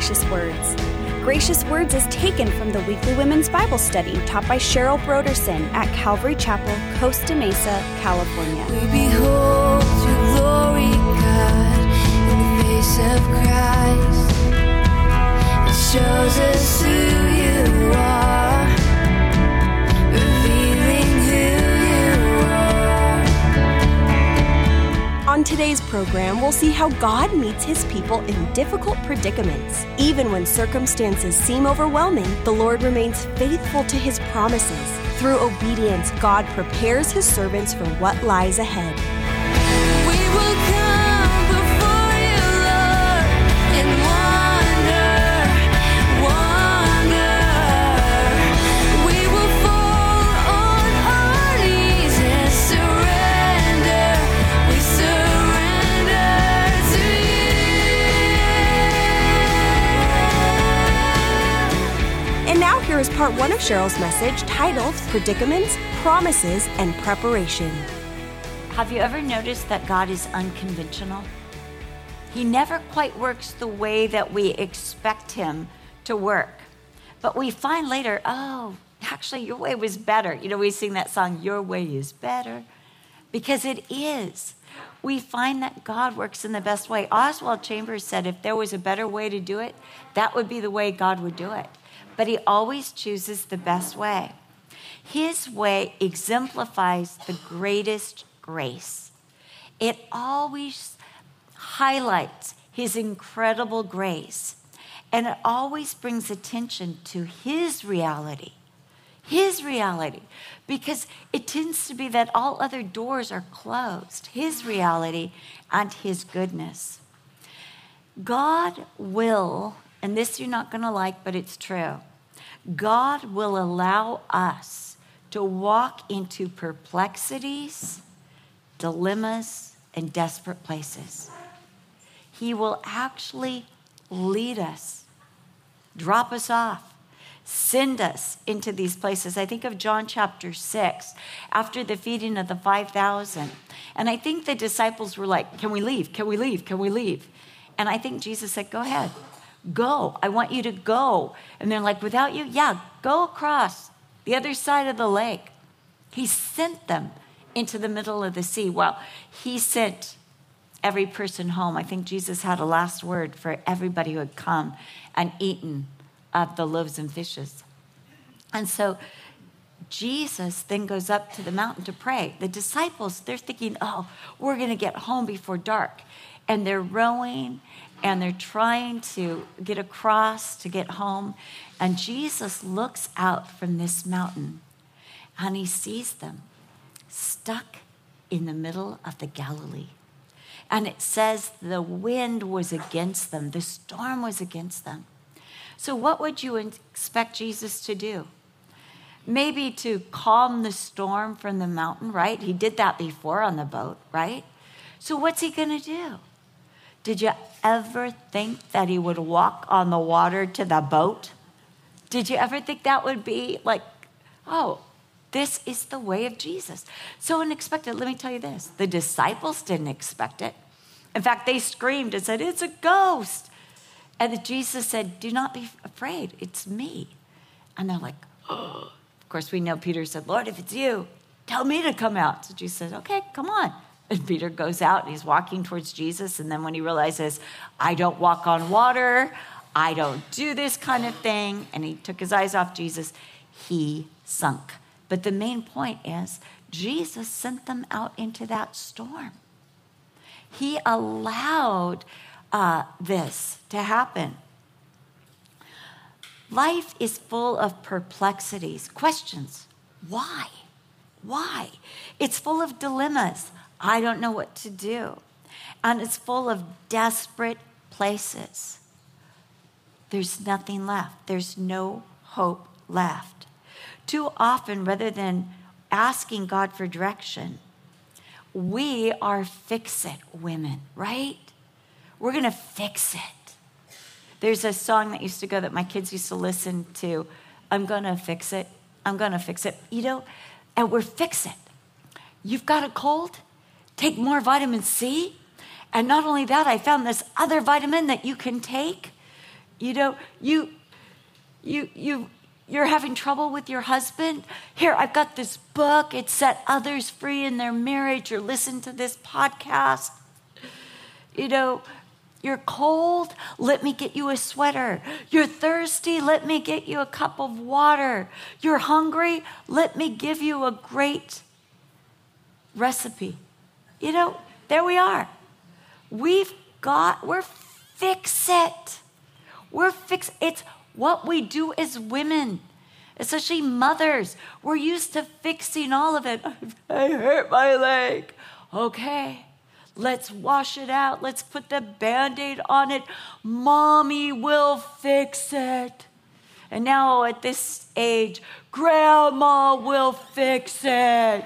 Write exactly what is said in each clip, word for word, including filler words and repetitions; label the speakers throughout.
Speaker 1: Gracious Words. Gracious Words is taken from the weekly women's Bible study taught by Cheryl Broderson at Calvary Chapel, Costa Mesa, California.
Speaker 2: We behold your glory, God, in the face of Christ. It shows us who you are, revealing who you are.
Speaker 1: On today's program, we'll see how God meets his people in difficult predicaments. Even when circumstances seem overwhelming, the Lord remains faithful to his promises. Through obedience, God prepares his servants for what lies ahead.
Speaker 2: We will come before you, Lord, and wonder, wonder. We will fall on our knees and surrender. We surrender to you.
Speaker 1: And now here is part one of Cheryl's message titled Predicaments, Promises, and Preparation.
Speaker 3: Have you ever noticed that God is unconventional? He never quite works the way that we expect him to work. But we find later, oh, actually your way was better. You know, we sing that song, Your Way is Better, because it is. We find that God works in the best way. Oswald Chambers said if there was a better way to do it, that would be the way God would do it. But he always chooses the best way. His way exemplifies the greatest grace. It always highlights his incredible grace, and it always brings attention to his reality, his reality, because it tends to be that all other doors are closed, his reality and his goodness. God will, and this you're not going to like, but it's true, God will allow us to walk into perplexities, dilemmas, and desperate places. He will actually lead us, drop us off, send us into these places. I think of John chapter six, after the feeding of the five thousand. And I think the disciples were like, can we leave? Can we leave? Can we leave? And I think Jesus said, go ahead. Go. I want you to go. And they're like, without you? Yeah, go across the other side of the lake. He sent them into the middle of the sea. Well, he sent every person home. I think Jesus had a last word for everybody who had come and eaten of the loaves and fishes. And so Jesus then goes up to the mountain to pray. The disciples, they're thinking, oh, we're going to get home before dark. And they're rowing and they're trying to get across to get home. And Jesus looks out from this mountain and he sees them stuck in the middle of the Galilee. And it says the wind was against them. The storm was against them. So what would you expect Jesus to do? Maybe to calm the storm from the mountain, right? He did that before on the boat, right? So what's he going to do? Did you ever think that he would walk on the water to the boat? Did you ever think that would be like, oh, this is the way of Jesus? So unexpected. Let me tell you this. The disciples didn't expect it. In fact, they screamed and said, it's a ghost. And Jesus said, do not be afraid. It's me. And they're like, oh. Of course, we know Peter said, Lord, if it's you, tell me to come out. So Jesus said, okay, come on. And Peter goes out and he's walking towards Jesus. And then when he realizes, I don't walk on water, I don't do this kind of thing, and he took his eyes off Jesus, he sunk. But the main point is, Jesus sent them out into that storm. He allowed uh, this to happen. Life is full of perplexities, questions. Why? Why? It's full of dilemmas. I don't know what to do. And it's full of desperate places. There's nothing left. There's no hope left. Too often, rather than asking God for direction, we are fix-it women, right? We're going to fix it. There's a song that used to go that my kids used to listen to. I'm going to fix it. I'm going to fix it. You know, and we're fix-it. You've got a cold? Take more vitamin C. And not only that, I found this other vitamin that you can take. You know, you, you, you, you're having trouble with your husband. Here, I've got this book. It set others free in their marriage. Or listen to this podcast. You know, you're cold. Let me get you a sweater. You're thirsty. Let me get you a cup of water. You're hungry. Let me give you a great recipe. You know, there we are. We've got, we're fix it. We're fix It's what we do as women, especially mothers. We're used to fixing all of it. I hurt my leg. Okay, let's wash it out. Let's put the Band-Aid on it. Mommy will fix it. And now at this age, Grandma will fix it.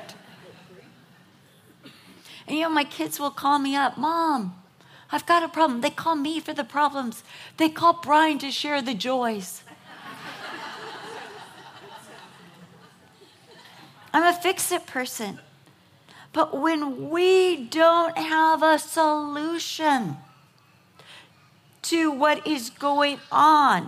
Speaker 3: And you know, my kids will call me up, Mom, I've got a problem. They call me for the problems. They call Brian to share the joys. I'm a fix-it person. But when we don't have a solution to what is going on,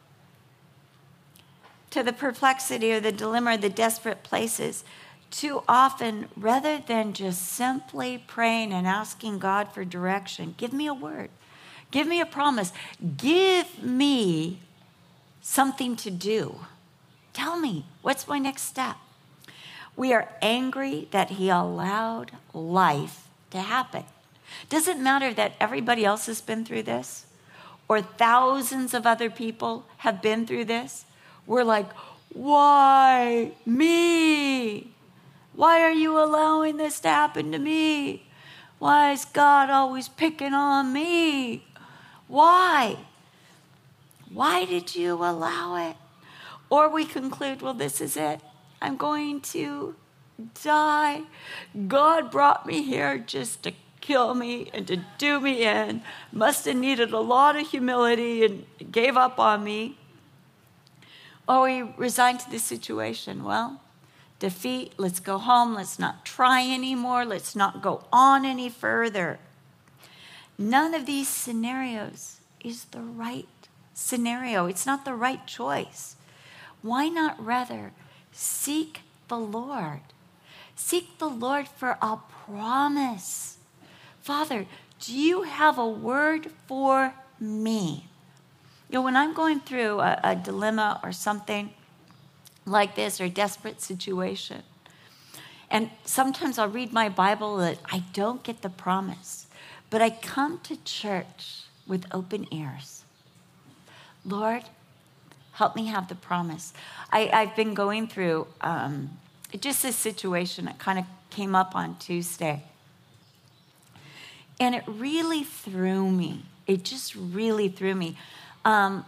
Speaker 3: to the perplexity or the dilemma or the desperate places, too often, rather than just simply praying and asking God for direction, give me a word, give me a promise, give me something to do. Tell me, what's my next step? We are angry that he allowed life to happen. Doesn't matter that everybody else has been through this or thousands of other people have been through this. We're like, why me? Why are you allowing this to happen to me? Why is God always picking on me? Why? Why did you allow it? Or we conclude, well, this is it. I'm going to die. God brought me here just to kill me and to do me in. Must have needed a lot of humility and gave up on me. Or we resign to the situation. Well, defeat, let's go home, let's not try anymore, let's not go on any further. None of these scenarios is the right scenario. It's not the right choice. Why not rather seek the Lord? Seek the Lord for a promise. Father, do you have a word for me? You know, when I'm going through a, a dilemma or something like this or a desperate situation, and sometimes I'll read my Bible that I don't get the promise, but I come to church with open ears. Lord, help me have the promise. I, I've been going through um, just this situation that kind of came up on Tuesday. And it really threw me. It just really threw me. Um,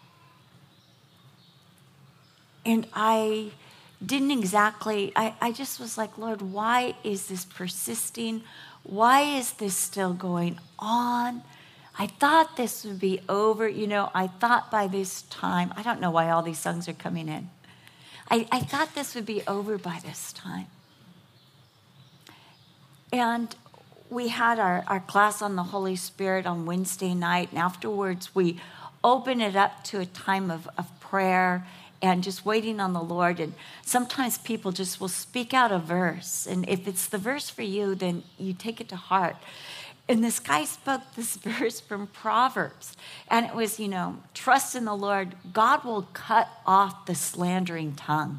Speaker 3: and I didn't exactly, I, I just was like, Lord, why is this persisting? Why is this still going on? I thought this would be over. You know, I thought by this time, I don't know why all these songs are coming in. I, I thought this would be over by this time. And we had our, our class on the Holy Spirit on Wednesday night. And afterwards, we opened it up to a time of, of prayer and just waiting on the Lord. And sometimes people just will speak out a verse. And if it's the verse for you, then you take it to heart. And this guy spoke this verse from Proverbs. And it was, you know, trust in the Lord. God will cut off the slandering tongue.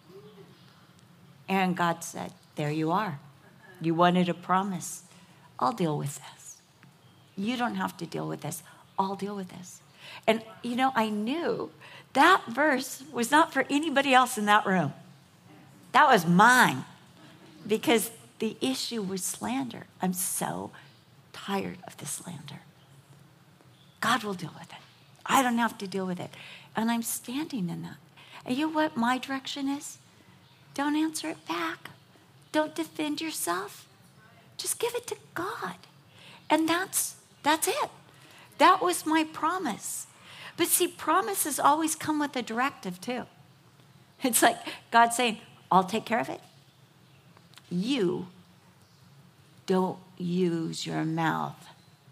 Speaker 3: And God said, there you are. You wanted a promise. I'll deal with this. You don't have to deal with this. I'll deal with this. And, you know, I knew that verse was not for anybody else in that room. That was mine. Because the issue was slander. I'm so tired of the slander. God will deal with it. I don't have to deal with it. And I'm standing in that. And you know what my direction is? Don't answer it back. Don't defend yourself. Just give it to God. And that's that's it. That was my promise. But see, promises always come with a directive too. It's like God saying, I'll take care of it. You don't use your mouth.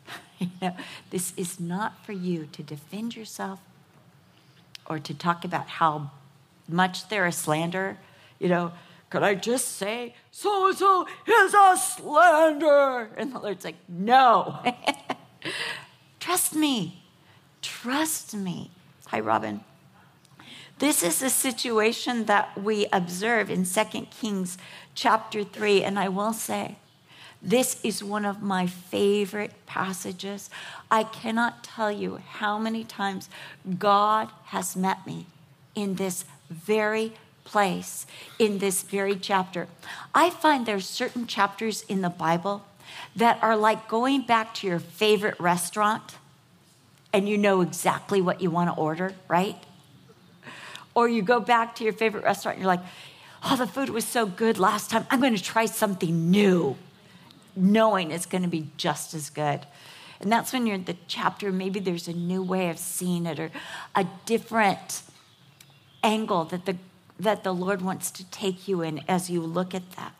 Speaker 3: You know, this is not for you to defend yourself or to talk about how much they're a slanderer. You know, could I just say, so-and-so is a slanderer? And the Lord's like, no. Trust me. Trust me. Hi, Robin. This is a situation that we observe in Second Kings chapter three. And I will say, this is one of my favorite passages. I cannot tell you how many times God has met me in this very place, in this very chapter. I find there's certain chapters in the Bible that are like going back to your favorite restaurant and you know exactly what you want to order, right? Or you go back to your favorite restaurant and you're like, oh, the food was so good last time. I'm going to try something new, knowing it's going to be just as good. And that's when you're in the chapter, maybe there's a new way of seeing it or a different angle that the that the Lord wants to take you in as you look at that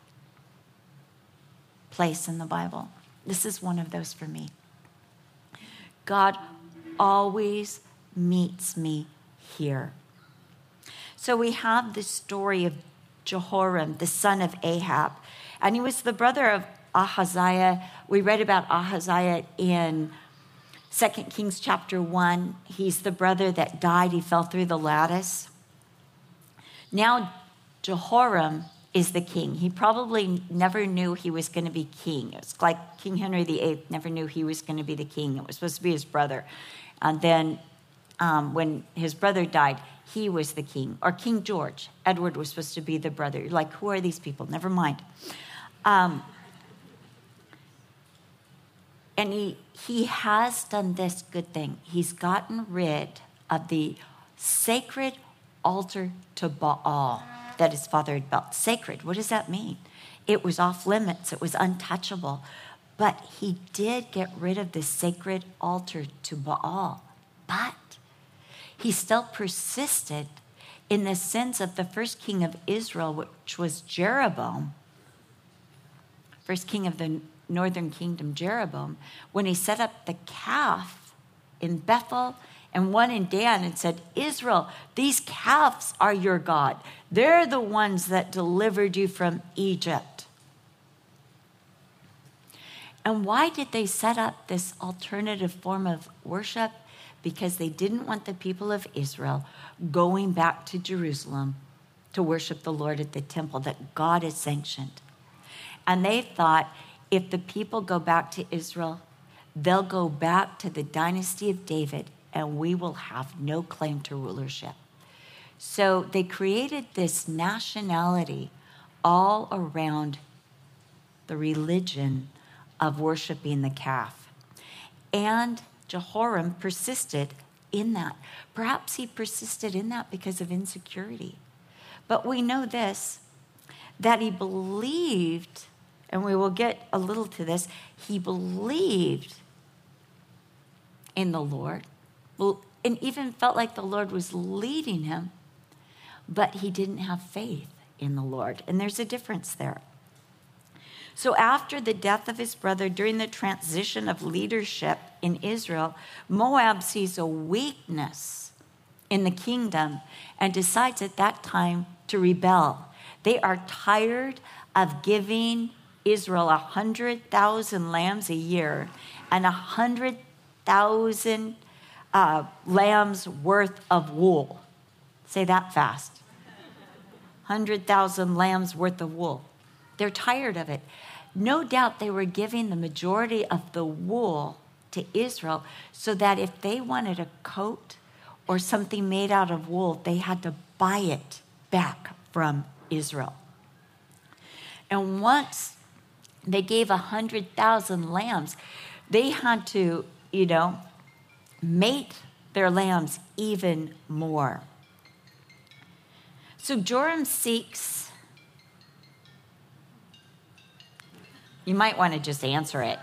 Speaker 3: place in the Bible. This is one of those for me. God always meets me here. So we have this story of Jehoram, the son of Ahab, and he was the brother of Ahaziah. We read about Ahaziah in Second Kings chapter one. He's the brother that died. He fell through the lattice. Now Jehoram is the king. He probably never knew he was going to be king. It's like King Henry the Eighth never knew he was going to be the king. It was supposed to be his brother. And then um, when his brother died, he was the king. Or King George. Edward was supposed to be the brother. You're like, who are these people? Never mind. Um, and he, he has done this good thing. He's gotten rid of the sacred altar to Baal that his father had built. Sacred, what does that mean? It was off limits. It was untouchable. But he did get rid of the sacred altar to Baal. But he still persisted in the sins of the first king of Israel, which was Jeroboam, first king of the northern kingdom, Jeroboam, when he set up the calf in Bethel and one in Dan and said, Israel, these calves are your God. They're the ones that delivered you from Egypt. And why did they set up this alternative form of worship? Because they didn't want the people of Israel going back to Jerusalem to worship the Lord at the temple that God has sanctioned. And they thought, if the people go back to Israel, they'll go back to the dynasty of David and we will have no claim to rulership. So they created this nationality all around the religion of worshiping the calf. And Jehoram persisted in that. Perhaps he persisted in that because of insecurity. But we know this, that he believed, and we will get a little to this, he believed in the Lord, and even felt like the Lord was leading him, but he didn't have faith in the Lord. And there's a difference there. So after the death of his brother, during the transition of leadership in Israel, Moab sees a weakness in the kingdom and decides at that time to rebel. They are tired of giving Israel a hundred thousand lambs a year and a hundred thousand uh, lambs worth of wool. Say that fast. Hundred thousand lambs worth of wool. They're tired of it. No doubt they were giving the majority of the wool to Israel so that if they wanted a coat or something made out of wool, they had to buy it back from Israel. And once they gave one hundred thousand lambs, they had to, you know, mate their lambs even more. So Joram seeks, you might want to just answer it.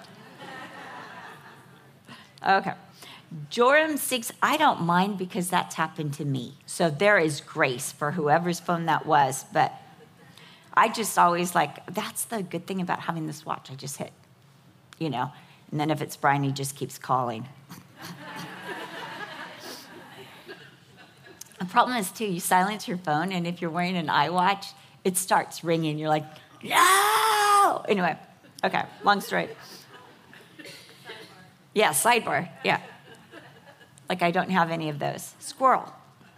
Speaker 3: Okay. Joram seeks, I don't mind because that's happened to me. So there is grace for whoever's phone that was. But I just always like, that's the good thing about having this watch. I just hit, you know, And then if it's Brian, he just keeps calling. The problem is, too, you silence your phone, and if you're wearing an iWatch, it starts ringing. You're like, no! Anyway, okay, long story. Yeah, sidebar, yeah. Like I don't have any of those. Squirrel.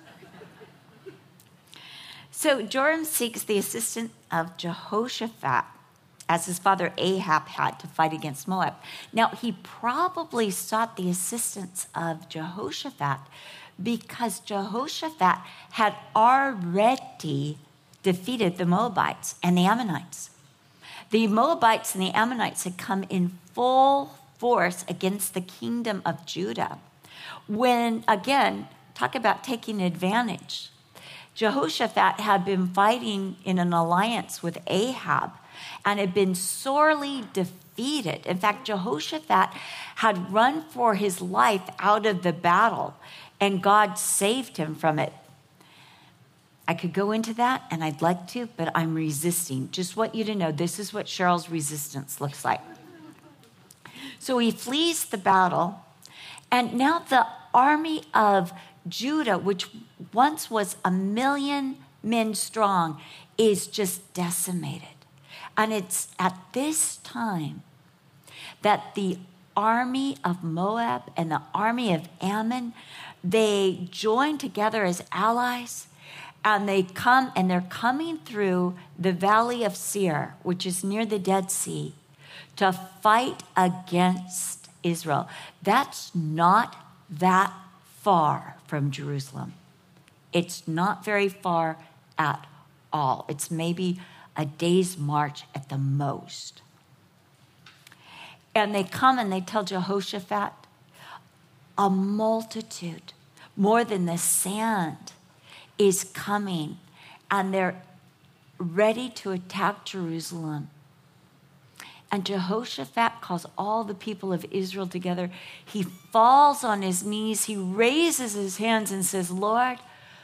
Speaker 3: So Joram seeks the assistance of Jehoshaphat, as his father Ahab had, to fight against Moab. Now, he probably sought the assistance of Jehoshaphat because Jehoshaphat had already defeated the Moabites and the Ammonites. The Moabites and the Ammonites had come in full force against the kingdom of Judah. When, again, talk about taking advantage. Jehoshaphat had been fighting in an alliance with Ahab and had been sorely defeated. In fact, Jehoshaphat had run for his life out of the battle, and God saved him from it. I could go into that, and I'd like to, but I'm resisting. Just want you to know, this is what Cheryl's resistance looks like. So he flees the battle, and now the army of Judah, which once was a million men strong, is just decimated. And it's at this time that the army of Moab and the army of Ammon, they join together as allies, and they come, and they're coming through the valley of Seir, which is near the Dead Sea, to fight against Israel. That's not that far from Jerusalem. It's not very far at all. It's maybe a day's march at the most. And they come and they tell Jehoshaphat, a multitude, more than the sand, is coming, and they're ready to attack Jerusalem. And Jehoshaphat calls all the people of Israel together. He falls on his knees. He raises his hands and says, Lord,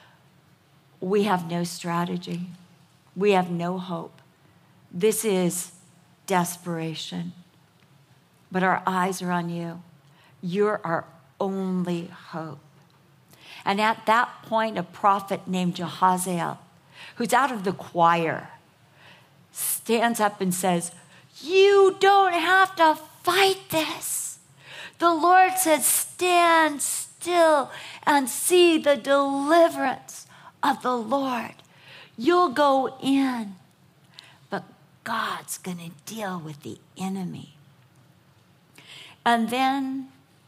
Speaker 3: we have no strategy. We have no hope. This is desperation. But our eyes are on you. You're our only hope. And at that point, a prophet named Jehaziel, who's out of the choir, stands up and says, you don't have to fight this. The Lord said, stand still and see the deliverance of the Lord. You'll go in, but God's going to deal with the enemy. And then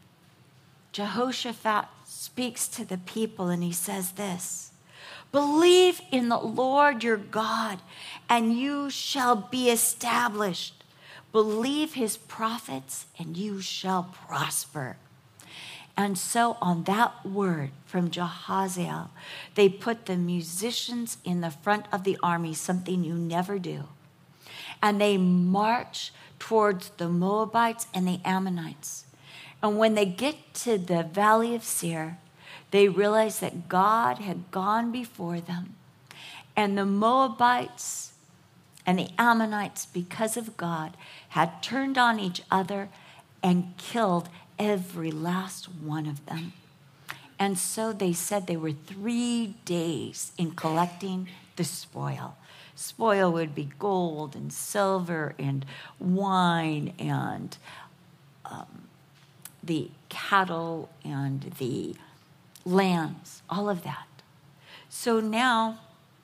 Speaker 3: Jehoshaphat speaks to the people, and he says this, believe in the Lord your God, and you shall be established. Believe his prophets, and you shall prosper. And so on that word from Jehaziel, they put the musicians in the front of the army, something you never do. And they march towards the Moabites and the Ammonites. And when they get to the valley of Seir, they realize that God had gone before them. And the Moabites and the Ammonites, because of God, had turned on each other and killed every last one of them. And so they said they were three days in collecting the spoil. Spoil would be gold and silver and wine and um, the cattle and the lambs, all of that. So now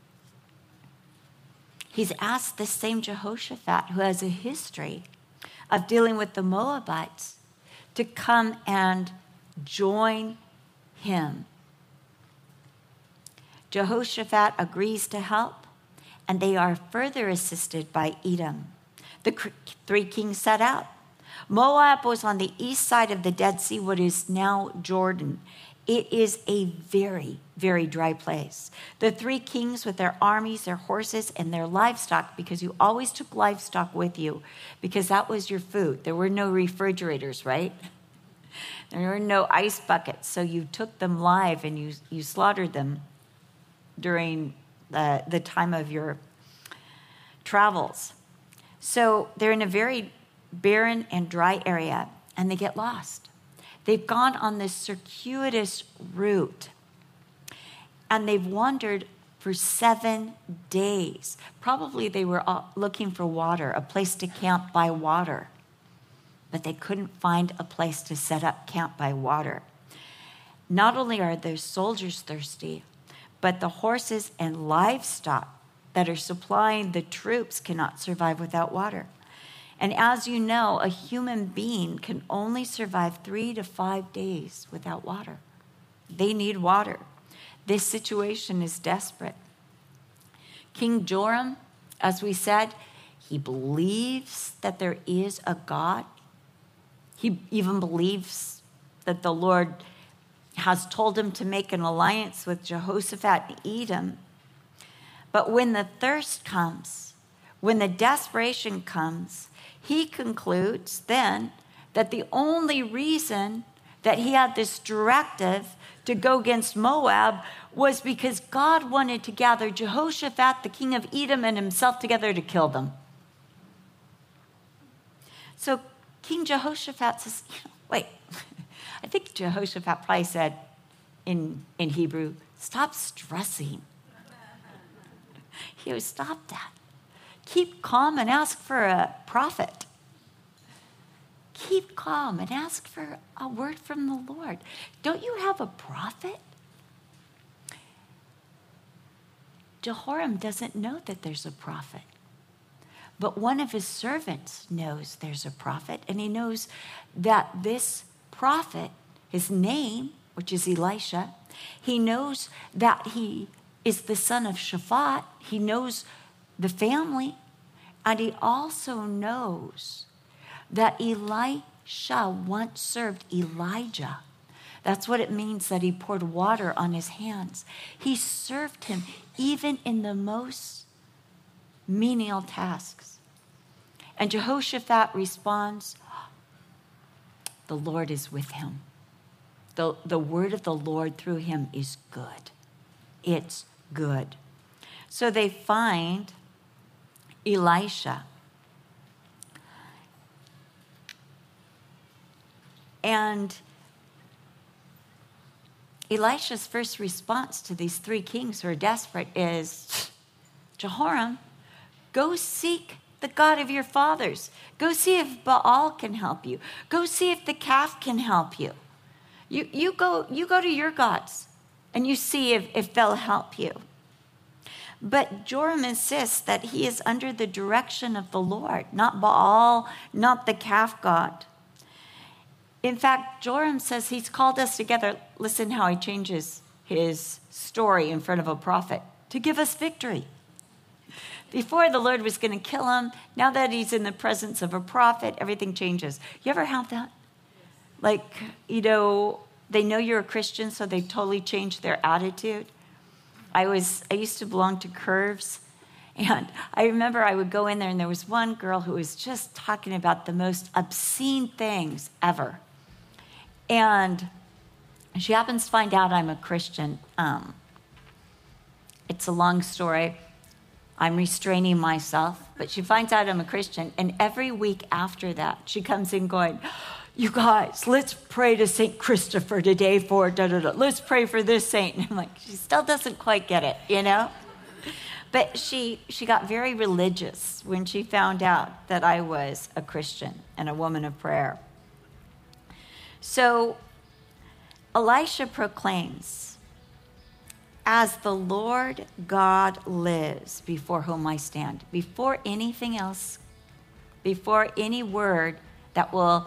Speaker 3: he's asked this same Jehoshaphat, who has a history of dealing with the Moabites, to come and join him. Jehoshaphat agrees to help, and they are further assisted by Edom. The three kings set out. Moab was on the east side of the Dead Sea, what is now Jordan. It is a very, very dry place. The three kings with their armies, their horses, and their livestock, because you always took livestock with you, because that was your food. There were no refrigerators, right? There were no ice buckets, so you took them live and you, you slaughtered them during the, the time of your travels. So they're in a very barren and dry area, and they get lost. They've gone on this circuitous route, and they've wandered for seven days. Probably they were looking for water, a place to camp by water, but they couldn't find a place to set up camp by water. Not only are their soldiers thirsty, but the horses and livestock that are supplying the troops cannot survive without water. And as you know, a human being can only survive three to five days without water. They need water. This situation is desperate. King Joram, as we said, he believes that there is a God. He even believes that the Lord has told him to make an alliance with Jehoshaphat and Edom. But when the thirst comes, when the desperation comes, he concludes then that the only reason that he had this directive to go against Moab was because God wanted to gather Jehoshaphat, the king of Edom, and himself together to kill them. So King Jehoshaphat says, wait, I think Jehoshaphat probably said in, in Hebrew, stop stressing. He goes, stop that. Keep calm and ask for a prophet. Keep calm and ask for a word from the Lord. Don't you have a prophet? Jehoram doesn't know that there's a prophet. But one of his servants knows there's a prophet, and he knows that this prophet, his name, which is Elisha, he knows that he is the son of Shaphat. He knows the family, and he also knows that Elisha once served Elijah. That's what it means that he poured water on his hands. He served him even in the most menial tasks. And Jehoshaphat responds, the Lord is with him. The, the word of the Lord through him is good. It's good. So they find Elisha. And Elisha's first response to these three kings who are desperate is, Jehoram, go seek the God of your fathers. Go see if Baal can help you. Go see if the calf can help you. You, you, go, you go to your gods and you see if, if they'll help you. But Joram insists that he is under the direction of the Lord, not Baal, not the calf god. In fact, Joram says he's called us together. Listen how he changes his story in front of a prophet, to give us victory. Before, the Lord was going to kill him. Now that he's in the presence of a prophet, everything changes. You ever have that? Like, you know, they know you're a Christian, so they totally change their attitude. I was, I used to belong to Curves, and I remember I would go in there, and there was one girl who was just talking about the most obscene things ever. And she happens to find out I'm a Christian. Um, it's a long story. I'm restraining myself, but she finds out I'm a Christian. And every week after that, she comes in going, you guys, let's pray to Saint Christopher today for da da da. Let's pray for this saint. And I'm like, she still doesn't quite get it, you know? But she she got very religious when she found out that I was a Christian and a woman of prayer. So Elisha proclaims, as the Lord God lives before whom I stand, before anything else, before any word that will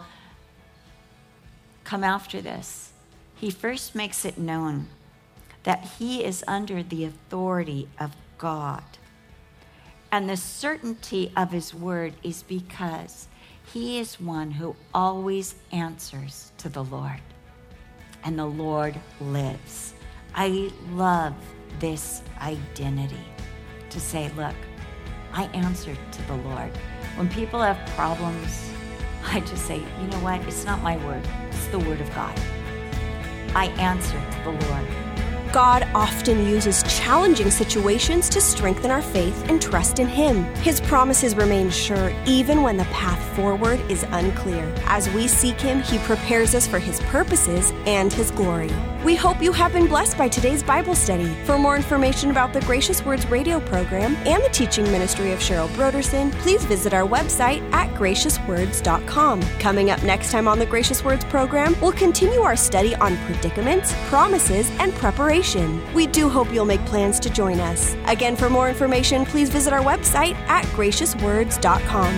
Speaker 3: come after this, he first makes it known that he is under the authority of God. And the certainty of his word is because he is one who always answers to the Lord. And the Lord lives. I love this identity to say, look, I answer to the Lord. When people have problems, I just say, you know what? It's not my word. It's the word of God. I answer to the Lord.
Speaker 1: God often uses challenging situations to strengthen our faith and trust in Him. His promises remain sure even when the path forward is unclear. As we seek Him, He prepares us for His purposes and His glory. We hope you have been blessed by today's Bible study. For more information about the Gracious Words radio program and the teaching ministry of Cheryl Broderson, please visit our website at gracious words dot com. Coming up next time on the Gracious Words program, we'll continue our study on predicaments, promises, and preparation. We do hope you'll make plans to join us. Again, for more information, please visit our website at gracious words dot com.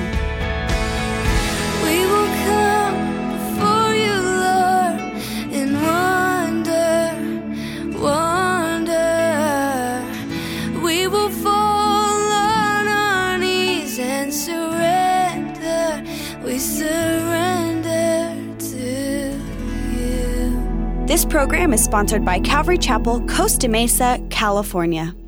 Speaker 2: We will come before you, Lord, in wonder, wonder. We will fall on our knees and surrender. We surrender to you.
Speaker 4: This program is sponsored by Calvary Chapel, Costa Mesa, California.